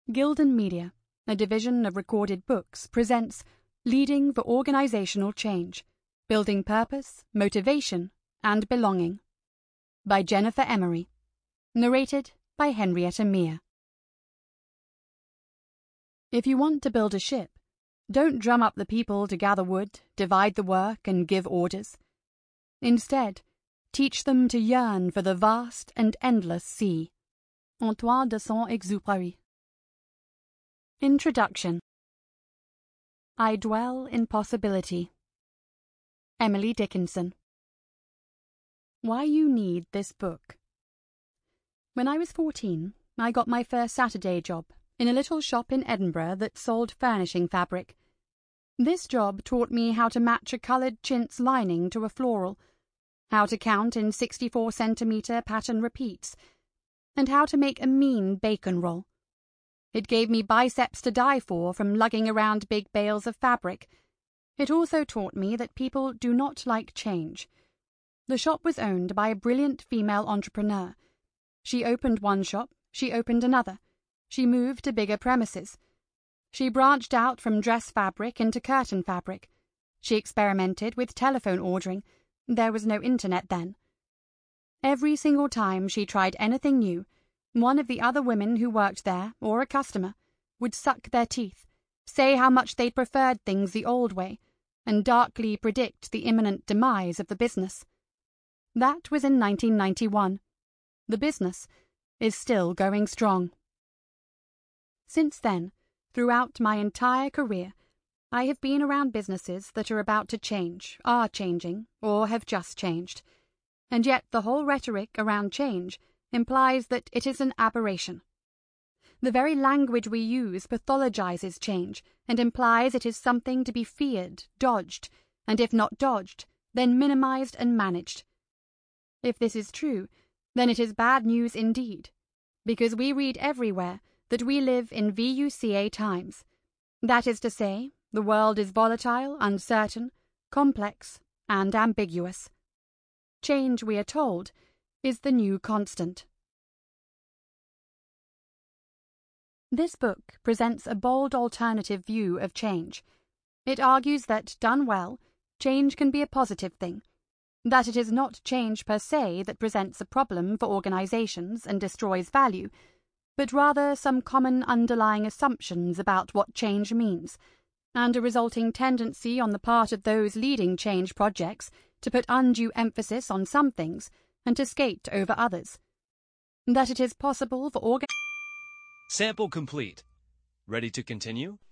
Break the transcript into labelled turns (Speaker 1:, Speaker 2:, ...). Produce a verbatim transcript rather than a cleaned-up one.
Speaker 1: Gildan Media, a division of Recorded Books, presents Leading for Organizational Change, Building Purpose, Motivation, and Belonging by Jennifer Emery. Narrated by Henrietta Meir. If you want to build a ship, don't drum up the people to gather wood, divide the work, and give orders. Instead, teach them to yearn for the vast and endless sea. Antoine de Saint-Exupéry. Introduction. I dwell in possibility. Emily Dickinson. Why you need this book. When I was fourteen, I got my first Saturday job in a little shop in Edinburgh that sold furnishing fabric. This job taught me how to match a coloured chintz lining to a floral, how to count in sixty-four centimetre pattern repeats, and how to make a mean bacon roll. It gave me biceps to die for from lugging around big bales of fabric. It also taught me that people do not like change. The shop was owned by a brilliant female entrepreneur. She opened one shop, she opened another. She moved to bigger premises. She branched out from dress fabric into curtain fabric. She experimented with telephone ordering. There was no internet then. Every single time she tried anything new, one of the other women who worked there, or a customer, would suck their teeth, say how much they'd preferred things the old way, and darkly predict the imminent demise of the business. That was in nineteen ninety-one. The business is still going strong. Since then, throughout my entire career, I have been around businesses that are about to change, are changing, or have just changed. And yet the whole rhetoric around change implies that it is an aberration. The very language we use pathologizes change and implies it is something to be feared, dodged, and if not dodged, then minimized and managed. If this is true, then it is bad news indeed, because we read everywhere that we live in V U C A times. That is to say, the world is volatile, uncertain, complex, and ambiguous. Change, we are told, is the new constant. This book presents a bold alternative view of change. It argues that, done well, change can be a positive thing, that it is not change per se that presents a problem for organizations and destroys value, but rather some common underlying assumptions about what change means, and a resulting tendency on the part of those leading change projects to put undue emphasis on some things and to skate over others. That it is possible for organ...
Speaker 2: Sample complete. Ready to continue?